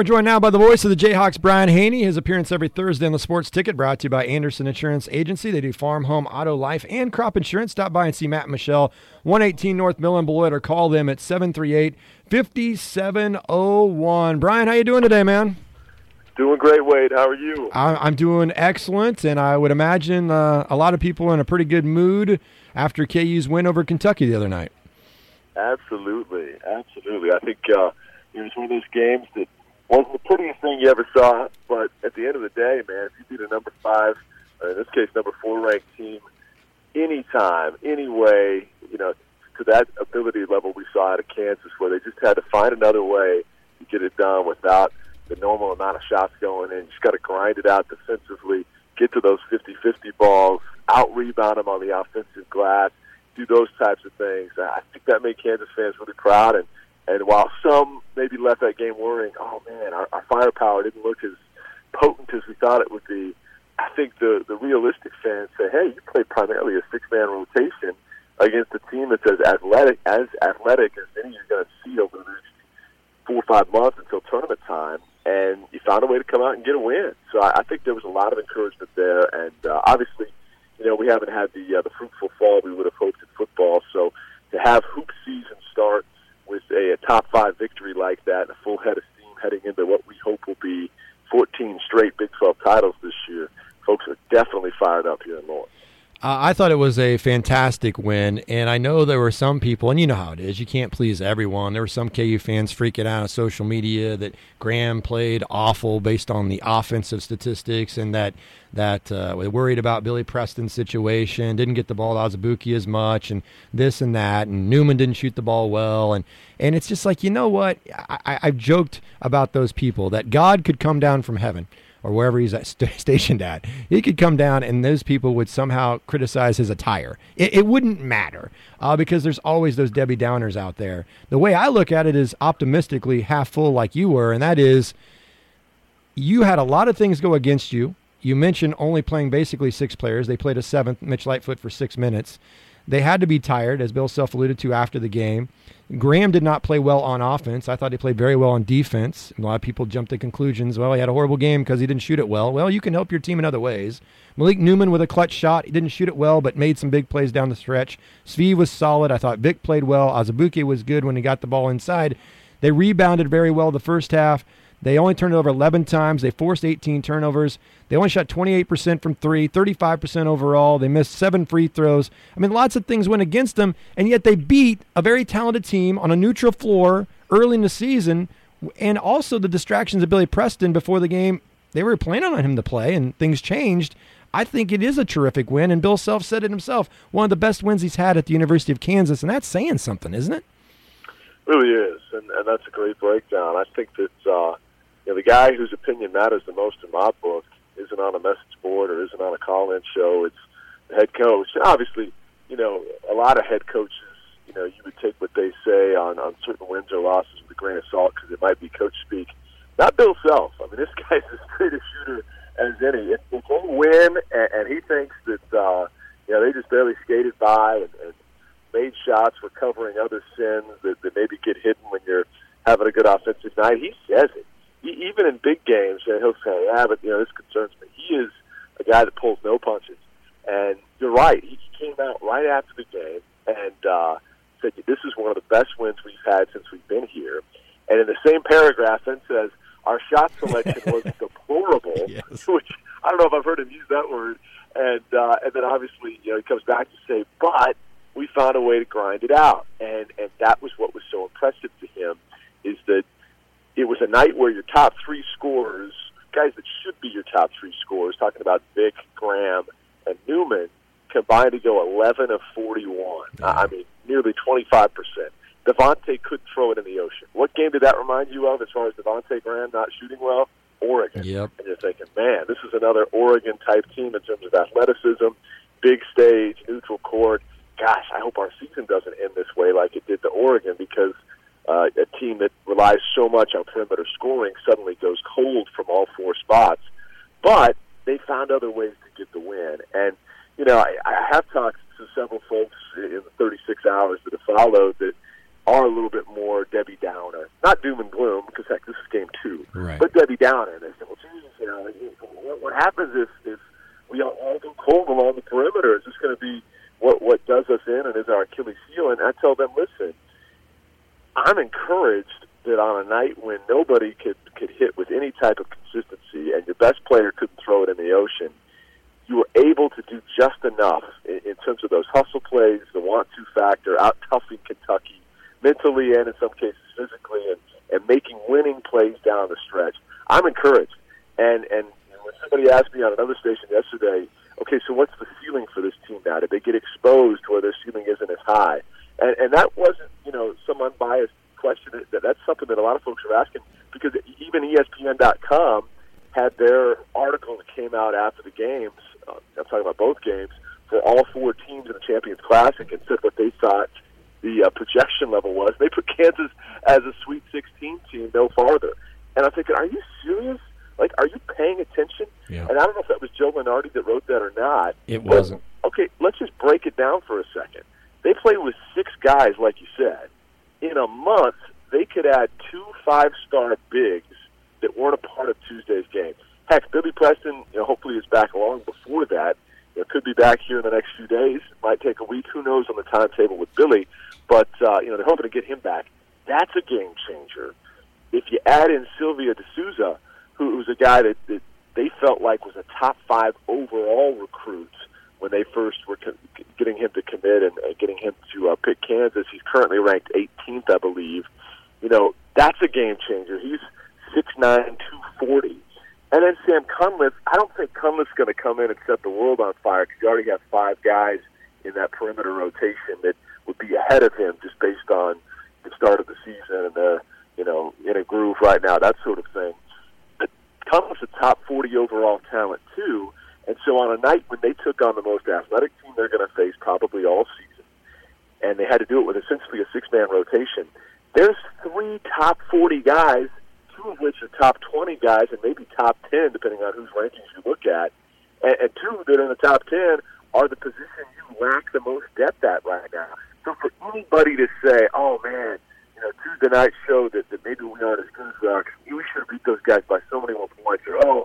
we're joined now by the voice of the Jayhawks, Brian Haney. His appearance every Thursday on the Sports Ticket, brought to you by Anderson Insurance Agency. They do farm, home, auto, life, and crop insurance. Stop by and see Matt and Michelle, 118 North Mill and Beloit, or call them at 738-5701. Brian, how you doing today, man? Doing great, Wade. How are you? I'm doing excellent, and I would imagine a lot of people are in a pretty good mood after KU's win over Kentucky the other night. Absolutely. I think it was one of those games that wasn't the prettiest thing you ever saw, but at the end of the day, man, if you beat a number 5, or in this case, number 4 ranked team, anytime, any way, to that ability level we saw out of Kansas, where they just had to find another way to get it done without the normal amount of shots going in. You just got to grind it out defensively, get to those 50-50 balls, out-rebound them on the offensive glass, do those types of things. I think that made Kansas fans really proud, and while some maybe left that game worrying, oh, man, our firepower didn't look as potent as we thought it would be, I think the realistic fans say, hey, you played primarily a 6-man rotation against a team that's as athletic as any you're going to see over the next 4 or 5 months until tournament time, and you found a way to come out and get a win. So I think there was a lot of encouragement there, and obviously, we haven't had the fruitful fall we would have hoped in football, so to have hoop season start with a top 5 victory like that and a full head of steam heading into what we hope will be 14 straight Big 12 titles this year, folks are definitely fired up here in Lawrence. I thought it was a fantastic win, and I know there were some people, and you know how it is, you can't please everyone. There were some KU fans freaking out on social media that Graham played awful based on the offensive statistics, and that were worried about Billy Preston's situation, didn't get the ball to Azubuike as much, and this and that, and Newman didn't shoot the ball well, and it's just like, you know what, I've joked about those people, that God could come down from heaven, or wherever he's stationed at, he could come down and those people would somehow criticize his attire. It wouldn't matter because there's always those Debbie Downers out there. The way I look at it is optimistically half full like you were, and that is you had a lot of things go against you. You mentioned only playing basically 6 players. They played a 7th, Mitch Lightfoot, for 6 minutes. They had to be tired, as Bill Self alluded to after the game. Graham did not play well on offense. I thought he played very well on defense. A lot of people jumped to conclusions. Well, he had a horrible game because he didn't shoot it well. Well, you can help your team in other ways. Malik Newman with a clutch shot. He didn't shoot it well, but made some big plays down the stretch. Svi was solid. I thought Vic played well. Azubuike was good when he got the ball inside. They rebounded very well the first half. They only turned it over 11 times. They forced 18 turnovers. They only shot 28% from 3, 35% overall. They missed 7 free throws. I mean, lots of things went against them, and yet they beat a very talented team on a neutral floor early in the season, and also the distractions of Billy Preston before the game. They were planning on him to play, and things changed. I think it is a terrific win, and Bill Self said it himself, one of the best wins he's had at the University of Kansas, and that's saying something, isn't it? It really is, and that's a great breakdown. I think that the guy whose opinion matters the most in my book isn't on a message board or isn't on a call-in show. It's the head coach. Obviously, a lot of head coaches, you would take what they say on certain wins or losses with a grain of salt because it might be coach speak. Not Bill Self. I mean, this guy's as straight a shooter as any. If they win and he thinks that, they just barely skated by and made shots recovering other sins that maybe get hidden when you're having a good offensive night, he says it. Even in big games, he'll say, but this concerns me. He is a guy that pulls no punches. And you're right. He came out right after the game and said, this is one of the best wins we've had since we've been here. And in the same paragraph, then says, our shot selection was deplorable, yes. Which I don't know if I've heard him use that word. And then obviously, he comes back to say, but we found a way to grind it out. And that was what was so impressive to him, is that it was a night where your top 3 scorers, guys that should be your top 3 scorers, talking about Vic, Graham, and Newman, combined to go 11 of 41. I mean, nearly 25%. Devontae couldn't throw it in the ocean. What game did that remind you of as far as Devontae Graham not shooting well? Oregon. Yep. And you're thinking, man, this is another Oregon-type team in terms of athleticism, big stage, neutral court. Gosh, I hope our season doesn't end this way like it did to Oregon, because a team that relies so much on perimeter scoring suddenly goes cold from all 4 spots. But they found other ways to get the win. And, I have talked to several folks in the 36 hours that have followed that, are a little bit more Debbie Downer. Not doom and gloom, because, heck, this is game 2. Right. But Debbie Downer. They said, well, geez, you know, what happens if we all go cold along the perimeter? Is this going to be what does us in and is our Achilles heel? And I tell them, listen, I'm encouraged that on a night when nobody could hit with any type of consistency and your best player couldn't throw it in the ocean, you were able to do just enough in terms of those hustle plays, the want-to factor, out-toughing Kentucky, mentally and in some cases physically, and making winning plays down the stretch. I'm encouraged. And when somebody asked me on another station yesterday, okay, so what's the ceiling for this team now? Did they get exposed to where their ceiling isn't as high? And that wasn't, some unbiased question. That's something that a lot of folks are asking, because even ESPN.com had their article that came out after the games, I'm talking about both games, for all 4 teams in the Champions Classic, and said what they thought the projection level was. They put Kansas as a Sweet 16 team no farther. And I'm thinking, are you serious? Like, are you paying attention? Yeah. And I don't know if that was Joe Lunardi that wrote that or not. It wasn't. Okay, let's just break it down for a second. They played with 6 guys, like you said. In a month, they could add 2 5-star bigs that weren't a part of Tuesday's game. Heck, Billy Preston, hopefully is back long before that. Could be back here in the next few days. Might take a week. Who knows on the timetable with Billy? But, they're hoping to get him back. That's a game changer. If you add in Sylvia D'Souza, who's a guy that they felt like was a top 5 overall recruit when they first were getting him to commit and getting him to pick Kansas. He's currently ranked 18th, I believe. That's a game changer. He's 6'9", 240. And then Sam Cunliffe, I don't think Cunliffe's going to come in and set the world on fire, because you already have 5 guys in that perimeter rotation that would be ahead of him just based on the start of the season and they're, in a groove right now, that sort of thing. But Cunliffe's a top 40 overall talent, too. And so on a night when they took on the most athletic team they're going to face probably all season, and they had to do it with essentially a 6-man rotation, there's 3 top 40 guys, 2 of which are top 20 guys and maybe top 10, depending on whose rankings you look at. And 2 that are in the top 10 are the position you lack the most depth at right now. So for anybody to say, oh, man, Tuesday night showed that maybe we aren't as good as we are, we should have beat those guys by so many more points, or,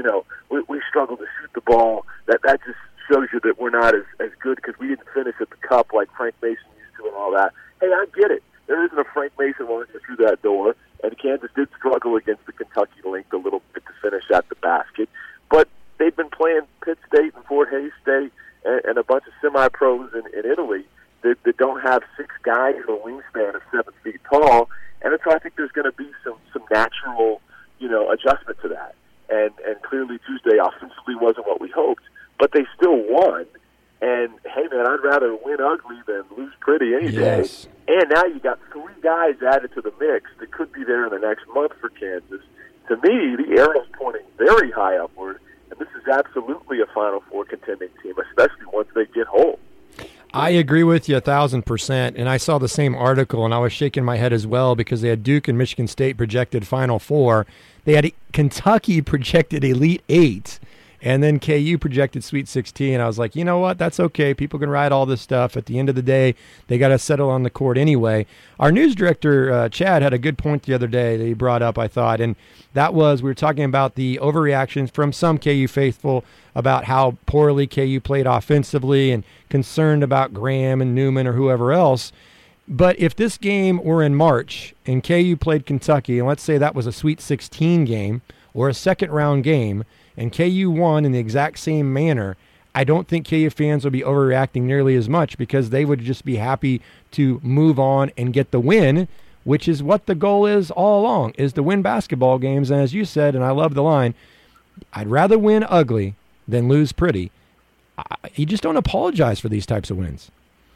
we struggled to shoot the ball, that just shows you that we're not as good because we didn't finish at the cup like Frank Mason used to and all that. Hey, I get it. There isn't a Frank Mason walking through that door, and Kansas did struggle against the Kentucky link a little bit to finish at the basket. But they've been playing Pitt State and Fort Hays State and a bunch of semi-pros in Italy that don't have 6 guys with a wingspan of 7 feet tall. And so I think there's going to be some natural, adjustment to that. And clearly Tuesday offensively wasn't what we hoped, but they still won. And, hey, man, I'd rather win ugly than lose pretty any day. And now you got 3 guys added to the mix that could be there in the next month for Kansas. To me, the arrow's pointing very high upward, and this is absolutely a Final Four contending team, especially once they get home. I agree with you 1,000%, and I saw the same article, and I was shaking my head as well because they had Duke and Michigan State projected Final Four. They had Kentucky projected Elite 8, and then KU projected Sweet 16. I was like, you know what? That's okay. People can write all this stuff. At the end of the day, they got to settle on the court anyway. Our news director, Chad, had a good point the other day that he brought up, I thought, and that was we were talking about the overreactions from some KU faithful about how poorly KU played offensively and concerned about Graham and Newman or whoever else. But if this game were in March and KU played Kentucky, and let's say that was a Sweet 16 game or a second-round game, and KU won in the exact same manner, I don't think KU fans would be overreacting nearly as much because they would just be happy to move on and get the win, which is what the goal is all along, is to win basketball games. And as you said, and I love the line, I'd rather win ugly than lose pretty. You just don't apologize for these types of wins.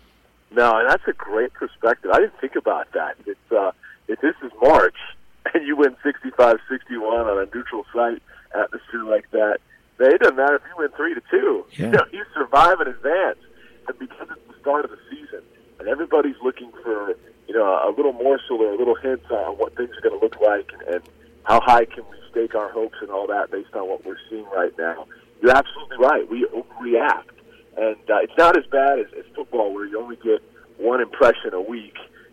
No, and that's a great perspective. I didn't think about that. If this is March and you win 65-61 on a neutral site atmosphere like that, it doesn't matter if you win 3-2. Yeah. You survive and advance. And because it's the start of the season, and everybody's looking for a little morsel or a little hint on what things are going to look like and how high can we stake our hopes and all that based on what we're seeing right now. You're absolutely right. We overreact. And it's not as bad as football where you only get one impression a week.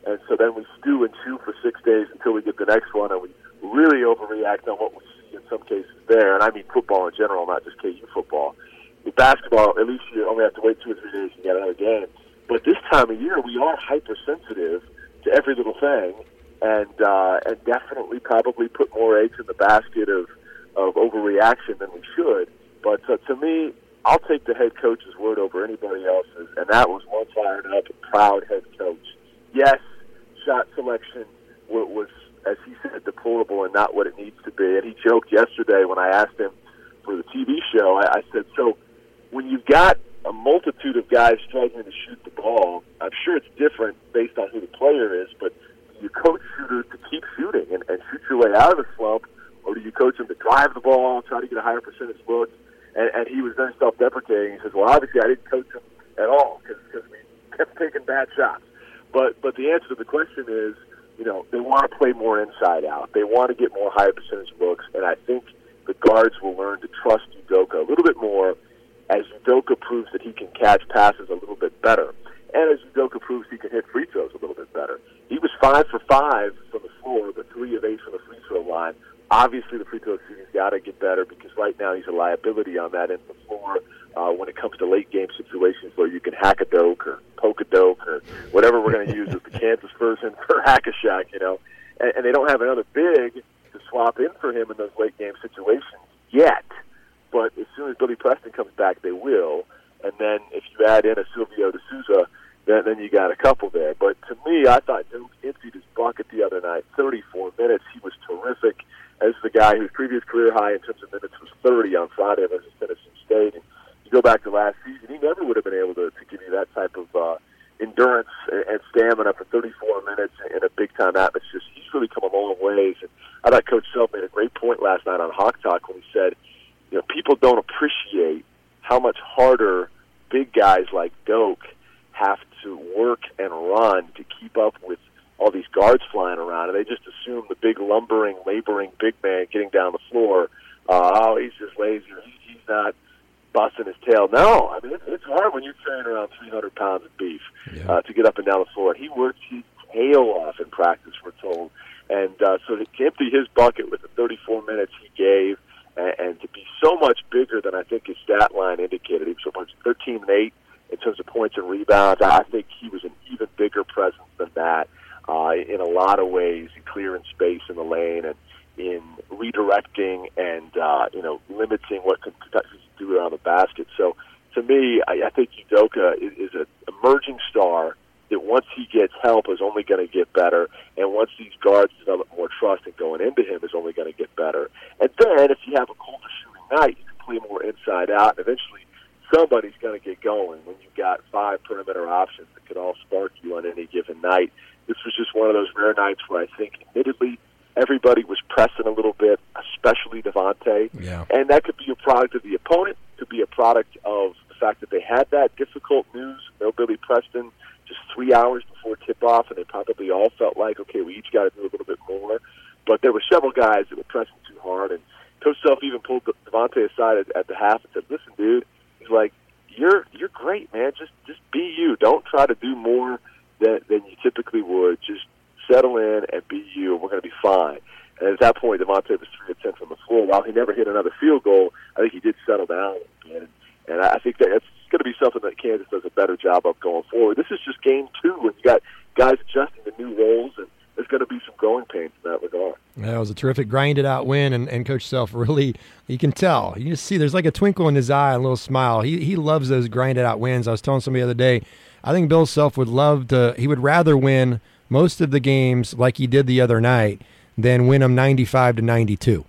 And so then we stew and chew for 6 days until we get the next one, and we really overreact on what we see in some cases there. And I mean football in general, not just KU football. With basketball, at least you only have to wait 2 or 3 days and get another game. But this time of year, we are hypersensitive to every little thing, and definitely probably put more eggs in the basket of overreaction than we should. But to me, I'll take the head coach's word over anybody else's, and that was one fired up and proud head coach. Yes, shot selection was, as he said, deplorable and not what it needs to be. And he joked yesterday when I asked him for the TV show, I said, so when you've got a multitude of guys struggling to shoot the ball, I'm sure it's different based on who the player is, but do you coach shooters to keep shooting and shoot your way out of the slump, or do you coach them to drive the ball, try to get a higher percentage look? And he was very self-deprecating. He says, well, obviously I didn't coach them at all because we kept taking bad shots. But the answer to the question is, they want to play more inside out. They want to get more higher percentage looks, and I think the guards will learn to trust Udoka a little bit more as Udoka proves that he can catch passes a little bit better, and as Udoka proves he can hit free throws a little bit better. He was 5 for 5 from the floor, but 3 of 8 from the free throw line. Obviously, the free throw shooting's got to get better because right now he's a liability on that end of the floor when it comes to late-game situations where you can hack a doke or poke a doke or whatever we're going to use as the Kansas version for hack-a-shack, And they don't have another big to swap in for him in those late-game situations yet. But as soon as Billy Preston comes back, they will. And then if you add in a Silvio De Sousa, then you got a couple there. But to me, I thought Duke emptied his bucket the other night. 34 minutes. He was terrific as the guy whose previous career high in terms of minutes was 30 on Friday versus Tennessee State. And you go back to last season, he never would have been able to give you that type of endurance and stamina for 34 minutes in a big-time atmosphere. So he's really come a long ways. And I thought Coach Self made a great point last night on Hawk Talk when he said, people don't appreciate how much harder big guys like Doak have to work and run to keep up with all these guards flying around, and they just assume the big lumbering, laboring big man getting down the floor, he's just lazy, he's not busting his tail. No, I mean, it's hard when you're carrying around 300 pounds of beef to get up and down the floor. He worked his tail off in practice, we're told. And so to empty his bucket with the 34 minutes he gave, and to be so much bigger than I think his stat line indicated. He was 13 and 8 in terms of points and rebounds. I think he was an even bigger presence than that in a lot of ways, in clearing space in the lane and in redirecting and limiting what Kentucky can do around the basket. So to me, I think Udoka is an emerging star that once he gets help is only going to get better, and once these guards develop more trust and going into him is only going to get better. And then if you have a colder shooting night, you can play more inside out, and eventually somebody's going to get going when you've got 5 perimeter options that could all spark you on any given night. This was just one of those rare nights where I think, admittedly, everybody was pressing a little bit, especially Devontae. Yeah. And that could be a product of the opponent, could be a product of the fact that they had that difficult news, no Billy Preston, just 3 hours before tip-off, and they probably all felt like, okay, we each got to do a little bit more. But there were several guys that were pressing too hard, and Coach Self even pulled Devontae aside at the half and said, listen, dude, he's like, you're great, man. Just be you. Don't try to do more than you typically would. Just settle in and be you, and we're going to be fine. And at that point, Devontae was 3 of 10 from the floor. While he never hit another field goal, I think he did settle down a little bit. And I think that's going to be something that Kansas does a better job of going forward. This is just game 2, and you got guys adjusting to new roles, and there's going to be some growing pains in that regard. That was a terrific grinded-out win, and Coach Self really, you can tell. You just see there's like a twinkle in his eye, a little smile. He loves those grinded-out wins. I was telling somebody the other day, I think Bill Self would rather win most of the games like he did the other night than win them 95-92.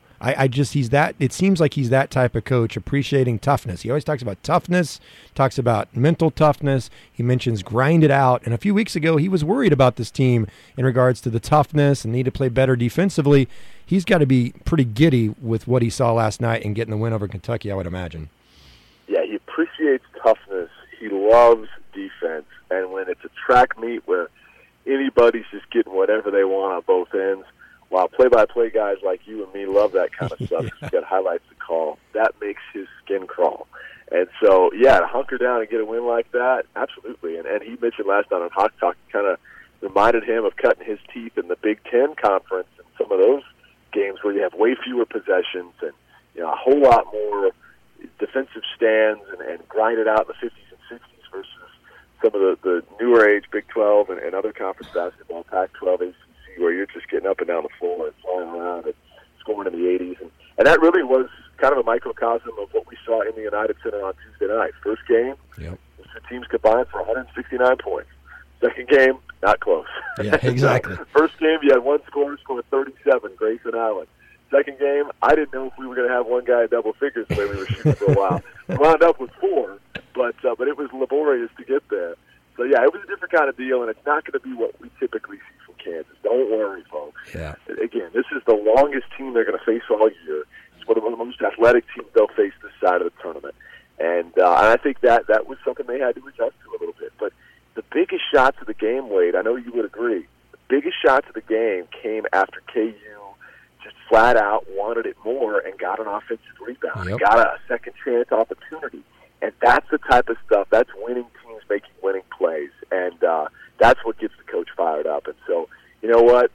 It seems like he's that type of coach, appreciating toughness. He always talks about toughness, talks about mental toughness. He mentions grind it out. And a few weeks ago, he was worried about this team in regards to the toughness and need to play better defensively. He's got to be pretty giddy with what he saw last night and getting the win over Kentucky, I would imagine. Yeah, he appreciates toughness. He loves defense. And when it's a track meet where anybody's just getting whatever they want on both ends, while play-by-play guys like you and me love that kind of stuff, he's got highlights to call, that makes his skin crawl. And so, yeah, to hunker down and get a win like that, absolutely. And he mentioned last night on Hawk Talk, kind of reminded him of cutting his teeth in the Big Ten Conference and some of those games where you have way fewer possessions and a whole lot more defensive stands and grind it out in the 50s and 60s versus some of the newer age Big 12 and other conference basketball, Pac-12, ACC, where you're just getting up and down the floor and flying around and scoring in the 80s. And that really was kind of a microcosm of what we saw in the United Center on Tuesday night. First game, the teams combined for 169 points. Second game, not close. Yeah, exactly. First game, you had one scored 37, Grayson Allen. Second game, I didn't know if we were going to have one guy in double figures the way we were shooting for a while. We wound up with 4, but it was laborious to get there. So, yeah, it was a different kind of deal, and it's not going to be what we typically see from Kansas. Don't worry, folks. Yeah. Again, this is the longest team they're going to face all year. It's one of the most athletic teams they'll face this side of the tournament. And I think that was something they had to adjust to a little bit. But the biggest shots of the game, Wade, I know you would agree, the biggest shots of the game came after KU just flat out wanted it more and got an offensive rebound, got a second chance opportunity. And that's the type of stuff, that's winning teams making winning plays. And that's what gets the coach fired up. And so, you know what,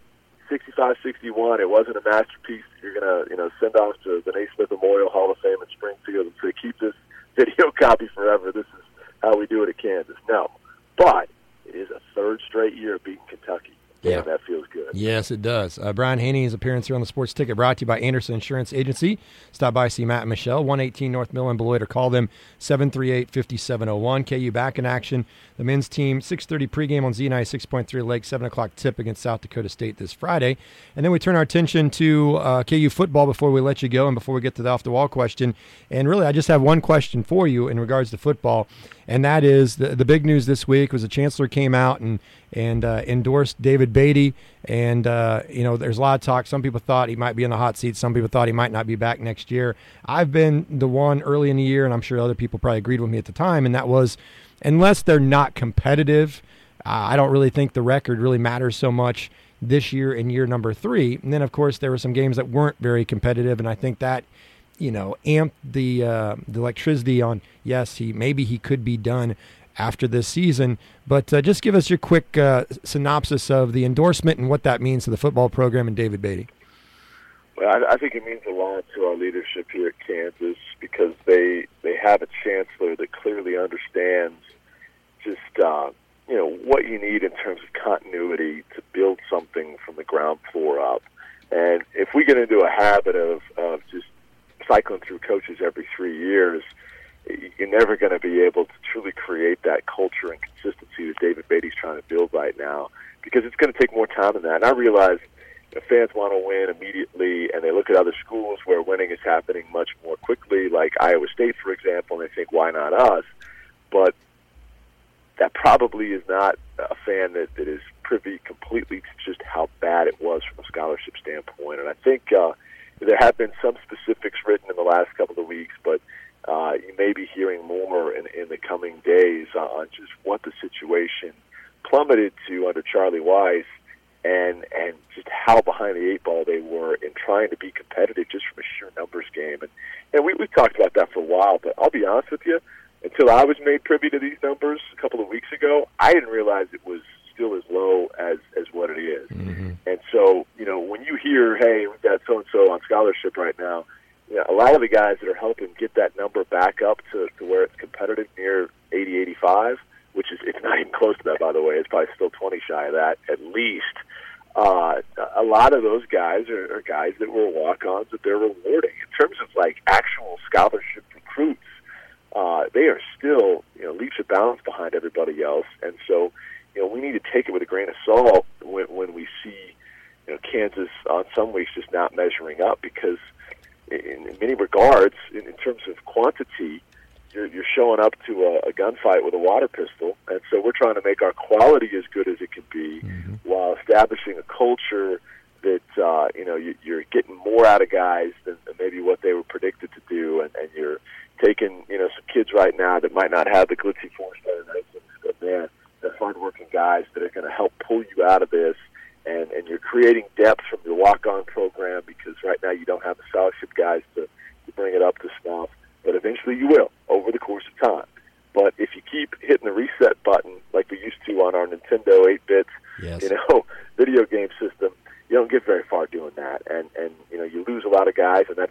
65-61, it wasn't a masterpiece you're going to send off to the Naismith Memorial Hall of Fame in Springfield and say, keep this video copy forever. This is how we do it at Kansas. No. But it is a third straight year of beating Kentucky. Yeah, that feels good. Yes, it does. Brian Haney's appearance here on the Sports Ticket brought to you by Anderson Insurance Agency. Stop by, see Matt and Michelle, 118 North Mill in Beloit, or call them 738-5701. KU back in action. The men's team, 6:30 pregame on Z96 6.3 Lake, 7 o'clock tip against South Dakota State this Friday. And then we turn our attention to KU football before we let you go and before we get to the off-the-wall question. And really, I just have one question for you in regards to football, and that is the big news this week was the chancellor came out and endorsed David Beatty. And, there's a lot of talk. Some people thought he might be in the hot seat. Some people thought he might not be back next year. I've been the one early in the year, and I'm sure other people probably agreed with me at the time, and that was, unless they're not competitive, I don't really think the record really matters so much this year in year number 3. And then, of course, there were some games that weren't very competitive, and I think that, amped the electricity on, yes, he could be done after this season. But just give us your quick synopsis of the endorsement and what that means to the football program and David Beatty. Well, I think it means a lot to our leadership here at Kansas because they have a chancellor that clearly understands just what you need in terms of continuity to build something from the ground floor up. And if we get into a habit of just cycling through coaches every 3 years, you're never going to be able to truly create that culture and consistency that David Beatty's trying to build right now, because it's going to take more time than that. And I realize fans want to win immediately, and they look at other schools where winning is happening much more quickly, like Iowa State, for example, and they think, why not us? But that probably is not a fan that is privy completely to just how bad it was from a scholarship standpoint. And I think there have been some specifics written in the last couple of weeks, but you may be hearing more in the coming days on just what the situation plummeted to under Charlie Weiss and just how behind the 8 ball they were in trying to be competitive just from a sheer numbers game. And we've talked about that for a while, but I'll be honest with you, until I was made privy to these numbers a couple of weeks ago, I didn't realize it was still as low as what it is. Mm-hmm. And so, when you hear, hey, we've got so-and-so on scholarship right now, a lot of the guys that are helping get that number back up to where it's competitive near 80, 85, which is, it's not even close to that, by the way. It's probably still 20 shy of that, at least. A lot of those guys are guys that were walk-ons that they're rewarding. In terms of, actual scholarship recruits, they are still, leaps and bounds behind everybody else. And so, we need to take it with a grain of salt when we see, Kansas on some weeks just not measuring up, because in many regards, in terms of quantity, you're showing up to a gunfight with a water pistol. And so we're trying to make our quality as good as it can be, mm-hmm. while establishing a culture that, you're getting more out of guys than maybe what they were predicted to do. And you're taking, some kids right now that might not have the glitzy four-star rankings, but man, they're hard-working guys that are going to help pull you out of this. And you're creating depth from your walk-on program, because right now you don't have the scholarship guys to bring it up to snuff. But eventually you will, over the course of time. But if you keep hitting the reset button like we used to on our Nintendo 8-bits, yes.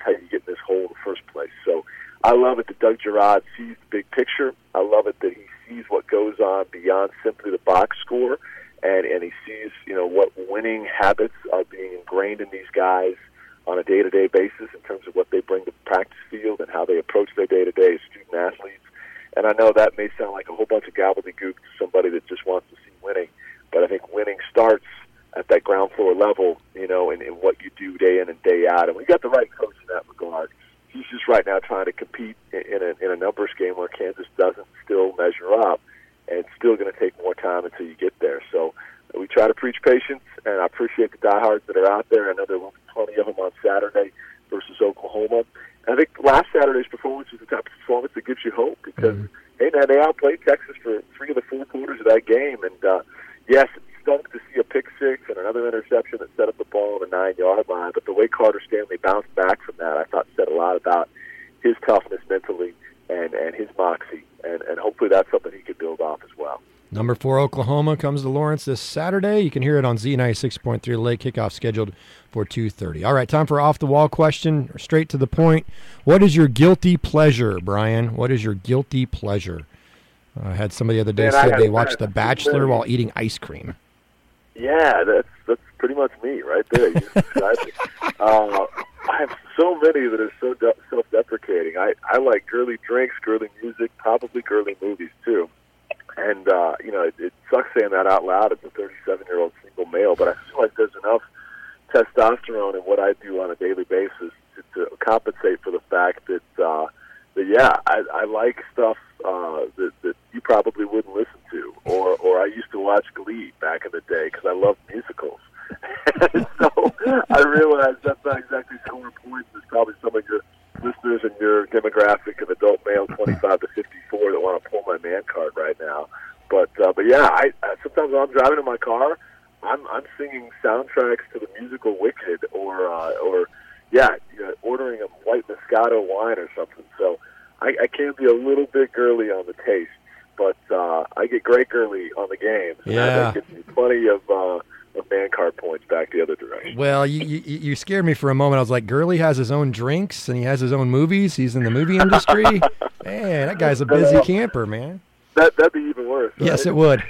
how you get in this hole in the first place. So I love it that Doug Girard sees the big picture. I love it that he sees what goes on beyond simply the box score, and he sees, what winning habits are being ingrained in these guys on a day-to-day basis in terms of what they bring to the practice field and how they approach their day-to-day as student-athletes. And I know that may sound like a whole bunch of gobbledygook to somebody that just wants to see winning, but I think winning starts at that ground floor level, in what you do day in and day out. And we got the right coach in that regard. He's just right now trying to compete in a numbers game where Kansas doesn't still measure up, and it's still going to take more time until you get there. So we try to preach patience, and I appreciate the diehards that are out there. I know there will be plenty of them on Saturday versus Oklahoma. And I think last Saturday's performance was the type of performance that gives you hope because, hey, man, they outplayed Texas for 3 of the 4 quarters of that game. And, yes, it stunk to see a pick six and another interception that set up the ball on the 9-yard line. But the way Carter Stanley bounced back from that, I thought said a lot about his toughness mentally and his moxie. And hopefully that's something he could build off as well. Number 4 Oklahoma comes to Lawrence this Saturday. You can hear it on Z96.3 late kickoff scheduled for 2:30. All right, time for off-the-wall question, straight to the point. What is your guilty pleasure, Brian? What is your guilty pleasure? I had somebody the other day said they watched The Bachelor while eating ice cream. Yeah, that's pretty much me right there. You described it. I have so many that are so self-deprecating. I like girly drinks, girly music, probably girly movies too. And, it sucks saying that out loud as a 37-year-old single male, but I feel like there's enough testosterone in what I do on a daily basis to compensate for the fact that I like stuff that you probably wouldn't listen to. Or I used to watch Glee back in the day because I love musicals. And so I realized that's not exactly scoring points. There's probably some of your listeners in your demographic of adult male 25 to 54 that want to pull my man card right now. But yeah, I sometimes when I'm driving in my car, I'm singing soundtracks to the musical Wicked, or ordering a white Moscato wine or something. So I can be a little bit girly on the taste, but I get great girly on the games. Yeah, that gives me plenty of man card points back the other direction. Well, you scared me for a moment. I was like, Gurley has his own drinks and he has his own movies. He's in the movie industry. Man, that guy's a busy camper, man. That'd be even worse. Right? Yes, it would.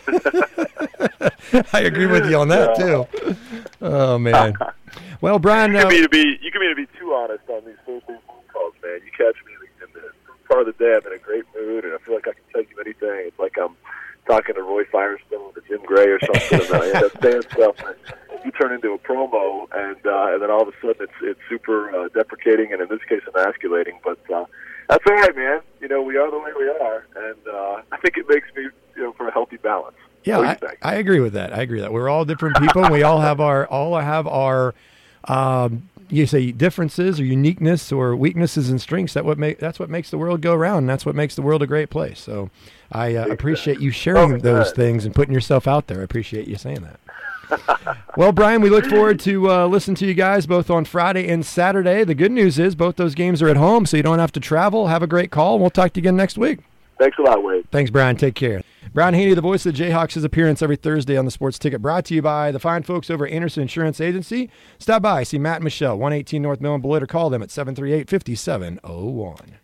I agree with you on that too. Oh man. Well, Brian, you can mean to be too honest on these Thursday phone calls, man. You catch me in the part of the day I'm in a great mood, and I feel like I can tell you anything. It's like I'm talking to Roy Firestone or Jim Gray or something, and I end up saying stuff, and you turn into a promo, and then all of a sudden it's super deprecating, and in this case emasculating. But that's all right, man. We are the way we are, and I think it makes me, for a healthy balance. Yeah, I agree with that. We're all different people, and we all have our you say differences or uniqueness or weaknesses and strengths. That's what makes the world go round, and that's what makes the world a great place. So I appreciate you sharing those things and putting yourself out there. I appreciate you saying that. Well, Brian, we look forward to listening to you guys both on Friday and Saturday. The good news is both those games are at home, so you don't have to travel. Have a great call, and we'll talk to you again next week. Thanks a lot, Wade. Thanks, Brian. Take care. Brian Haney, the voice of the Jayhawks' appearance every Thursday on the Sports Ticket, brought to you by the fine folks over at Anderson Insurance Agency. Stop by, see Matt and Michelle, 118 North Mill in Beloit, or call them at 738-5701.